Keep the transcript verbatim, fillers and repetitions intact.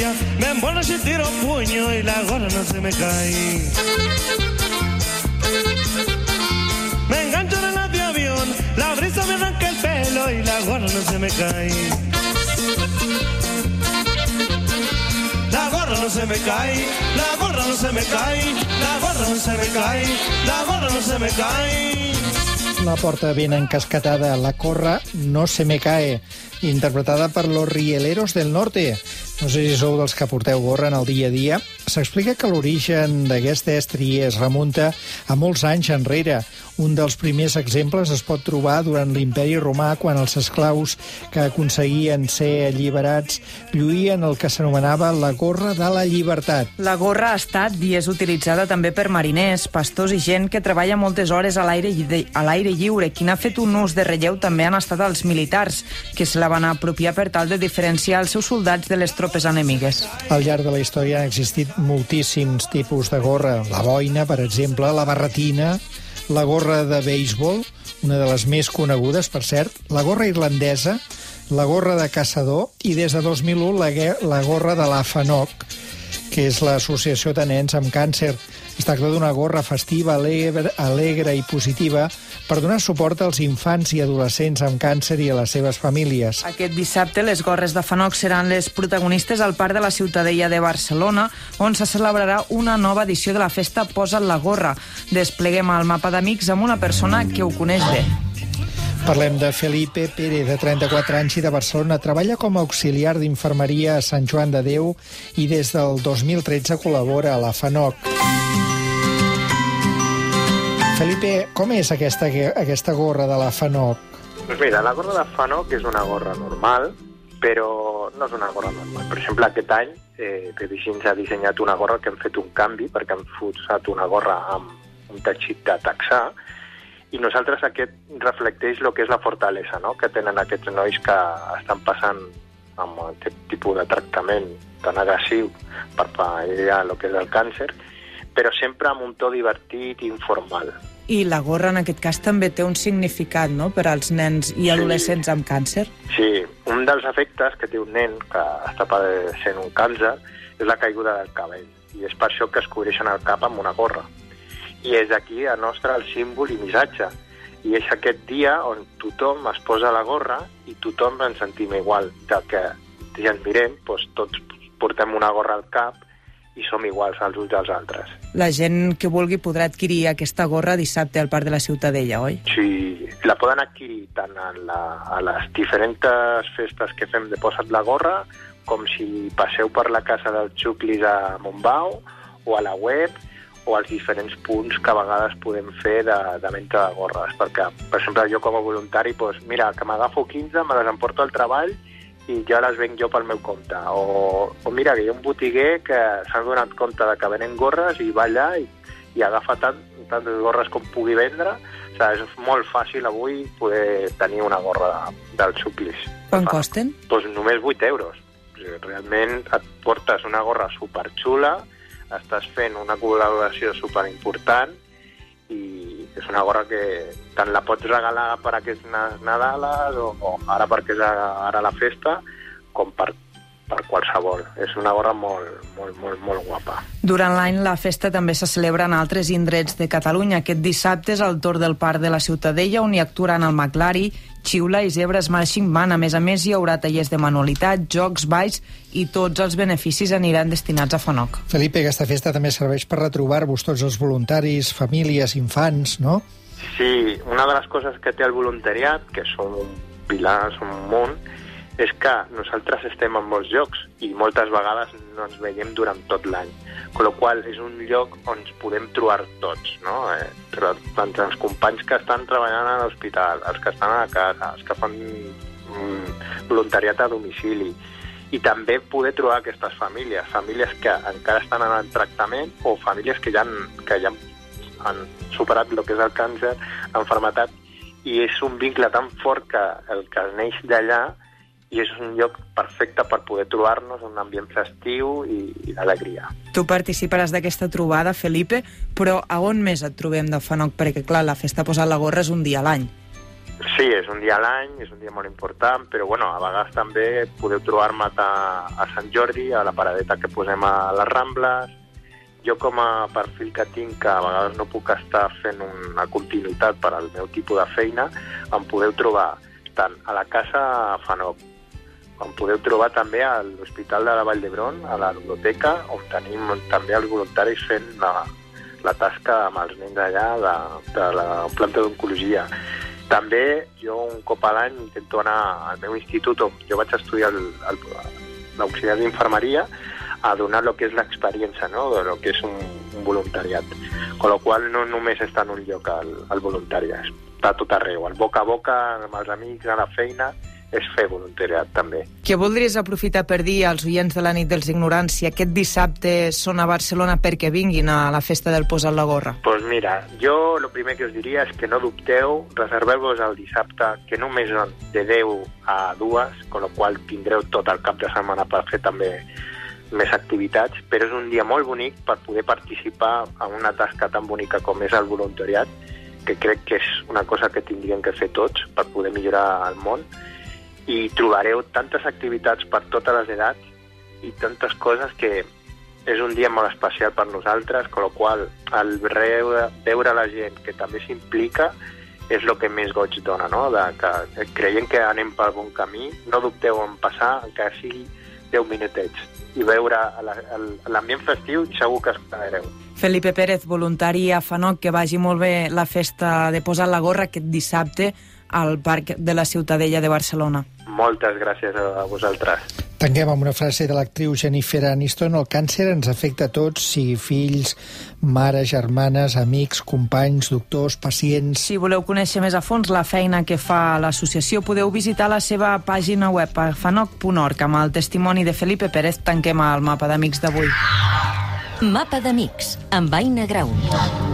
lluvia, me envuelvo si tiro puño y la gorra no se me cae. Me engancho en el avión, la brisa me arranca el pelo y la gorra no se me cae. La gorra no se me cae, la gorra no se me cae, la gorra no se me cae, la gorra no se me cae. La porta ben encasquetada, la gorra no se me cae, interpretada per Los Rieleros del Norte. No sé si sou dels que porteu gorra en el dia a dia. S'explica que l'origen d'aquest estri es remunta a molts anys enrere. Un dels primers exemples es pot trobar durant l'Imperi Romà, quan els esclaus que aconseguien ser alliberats lluïen el que s'anomenava la gorra de la llibertat. La gorra ha estat i és utilitzada també per mariners, pastors i gent que treballa moltes hores a l'aire a l'aire lliure. Qui n'ha fet un ús de relleu també han estat els militars, que se la van apropiar per tal de diferenciar els seus soldats de les tropes enemigues. Al llarg de la història han existit moltíssims tipus de gorra. La boina, per exemple, la barretina, la gorra de béisbol, una de les més conegudes, per cert, la gorra irlandesa, la gorra de caçador i des de dos mil u la, la gorra de la FANOC, que és l'Associació de Nens amb Càncer. Es tracta d'una gorra festiva, alegre, alegre i positiva per donar suport als infants i adolescents amb càncer i a les seves famílies. Aquest dissabte les gorres de FANOC seran les protagonistes al Parc de la Ciutadella de Barcelona, on se celebrarà una nova edició de la festa Posa't la gorra. Despleguem el mapa d'amics amb una persona que ho coneix bé. Parlem de Felipe Pérez, de trenta-quatre anys i de Barcelona. Treballa com a auxiliar d'infermeria a Sant Joan de Déu i des del dos mil tretze col·labora a la FANOC. Felipe, com és aquesta, aquesta gorra de la FANOC? Pues mira, la gorra de FANOC és una gorra normal, però no és una gorra normal. Per exemple, aquest any eh, Pedicins ha dissenyat una gorra que hem fet un canvi, perquè hem posat una gorra amb un teixit de texà, i nosaltres aquest reflecteix el que és la fortalesa, no?, que tenen aquests nois que estan passant amb aquest tipus de tractament tan agressiu per pal·liar el que és el càncer, però sempre amb un to divertit i informal. I la gorra, en aquest cas, també té un significat, no?, per als nens i adolescents amb càncer. Sí, un dels efectes que té un nen que està padecent un càncer és la caiguda del cabell, i és per això que es cobreixen el cap amb una gorra. I és aquí el nostre el símbol i missatge. I és aquest dia on tothom es posa la gorra i tothom ens sentim igual. Del que ja ens mirem, doncs tots portem una gorra al cap i som iguals als ulls dels altres. La gent que vulgui podrà adquirir aquesta gorra dissabte al Parc de la Ciutadella, oi? Sí, la poden adquirir tant a, la, a les diferents festes que fem de Posa't la gorra, com si passeu per la Casa dels Xuclis a Montbau, o a la web, o als diferents punts que a vegades podem fer de, de venda de gorres. Perquè, per exemple, jo com a voluntari, doncs, mira, que m'agafo quinze, me les emporto al treball i ja les venc jo pel meu compte. O, o mira, que hi ha un botiguer que s'ha donat compte de que venen gorres i va allà i, i agafa tant, tantes gorres com pugui vendre. O sigui, és molt fàcil avui poder tenir una gorra dels Xuclis. Quan costen? Doncs només vuit euros. O sigui, realment et portes una gorra superxula, estàs fent una col·laboració superimportant i és una gorra que tant la pots regalar per aquests Nadales o, o ara perquè és ara la festa, com per, per qualsevol. És una gorra molt, molt, molt, molt guapa. Durant l'any la festa també se celebra en altres indrets de Catalunya. Aquest dissabte és el torn del Parc de la Ciutadella, on hi actuaran el Maclari, Xiula i Zebres Marching Band. A més a més, hi haurà tallers de manualitat, jocs, balls i tots els beneficis aniran destinats a FANOC. Felipe, aquesta festa també serveix per retrobar-vos tots els voluntaris, famílies, infants, no? Sí, una de les coses que té el voluntariat, que som un pilar, som un munt, és que nosaltres estem en molts llocs i moltes vegades no ens veiem durant tot l'any. Amb la qual és un lloc on ens podem trobar tots, no? Eh, tant els companys que estan treballant a l'hospital, els que estan a la casa, els que fan mm, voluntariat a domicili, i també poder trobar aquestes famílies, famílies que encara estan en el tractament o famílies que ja han, que ja han superat el que és el càncer, l'enfermetat, i és un vincle tan fort que el que neix d'allà i és un lloc perfecte per poder trobar-nos, un ambient festiu i, i d'alegria. Tu participaràs d'aquesta trobada, Felipe, però a on més et trobem de FANOC? Perquè, clar, la festa Posa't la gorra és un dia a l'any. Sí, és un dia a l'any, és un dia molt important, però bueno, a vegades també podeu trobar-me a, a Sant Jordi, a la paradeta que posem a les Rambles. Jo, com a perfil que tinc, que a vegades no puc estar fent una continuïtat per al meu tipus de feina, em podeu trobar tant a la casa Fanoc, em podeu trobar també a l'Hospital de la Vall d'Hebron, a la biblioteca, on tenim també els voluntaris fent la, la tasca amb els nens allà de, de la planta d'oncologia. També jo un cop a l'any intento anar al meu institut on jo vaig estudiar l'auxiliar d'infermeria a donar el que és l'experiència, no?, de lo que és un, un voluntariat. Con lo qual no només està en un lloc el, el voluntari, està a tot arreu. El boca a boca, amb els amics, a la feina, és fer voluntariat també. Què voldries aprofitar per dir als oients de la nit dels ignorants si aquest dissabte són a Barcelona perquè vinguin a la festa del Posat la Gorra? Doncs pues mira, jo el primer que us diria és que no dubteu, reserveu-vos el dissabte, que només són de deu a dues, con lo qual tindreu tot el cap de setmana per fer també més activitats, però és un dia molt bonic per poder participar en una tasca tan bonica com és el voluntariat, que crec que és una cosa que tindríem que fer tots per poder millorar el món, i trobareu tantes activitats per totes les edats i tantes coses que és un dia molt especial per nosaltres, con lo qual el veure, veure la gent que també s'implica és el que més goig dona, no? De que creiem que anem pel bon camí, no dubteu en passar, encara sigui deu minutets, i veure l'ambient festiu, segur que es quedareu. Felipe Pérez, voluntari a Fanoc, que vagi molt bé la festa de Posat la Gorra aquest dissabte al Parc de la Ciutadella de Barcelona. Moltes gràcies a vosaltres. Tanquem amb una frase de l'actriu Jennifer Aniston. El càncer ens afecta a tots, sigui fills, mares, germanes, amics, companys, doctors, pacients... Si voleu conèixer més a fons la feina que fa l'associació, podeu visitar la seva pàgina web a fanoc punt org. Amb el testimoni de Felipe Pérez tanquem el mapa d'amics d'avui. Mapa d'amics, amb Aina Grau.